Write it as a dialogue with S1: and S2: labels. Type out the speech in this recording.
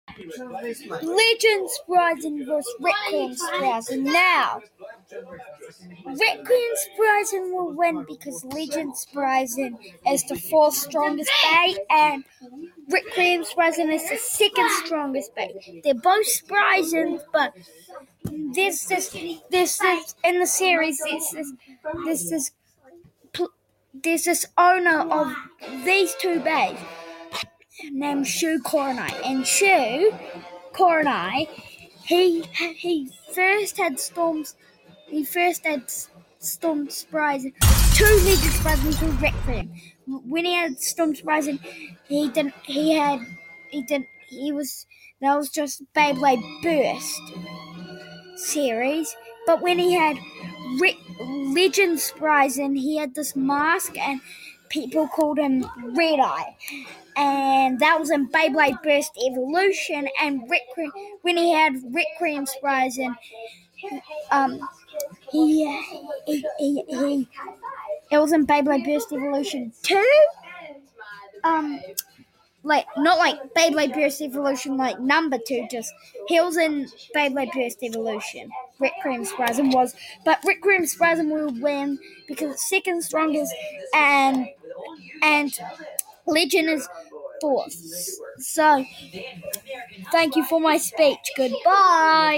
S1: Legends Rising vs. Requiem Rising. Now, Requiem Rising will win because Legends Rising is the fourth strongest bay and Requiem Rising is the second strongest bay. They're both Risings, but this is in the series. This is there's this owner of these two bays named Shu Koronai. And Shu Koronai, he first had Storm's Rising, two Legends Rising to Requiem. When he had Storm's Rising, that was just Beyblade Burst series. But when he had Legends Rising, he had this mask and people called him Red Eye. And that was in Beyblade Burst Evolution. And when he had Requiem Rising, it was in Beyblade Burst Evolution 2. Not like Beyblade Burst Evolution like number 2, just he was in Beyblade Burst Evolution. Requiem Rising was, but Requiem Rising will win because it's second strongest and Legend is fourth. So, thank you for my speech. Goodbye.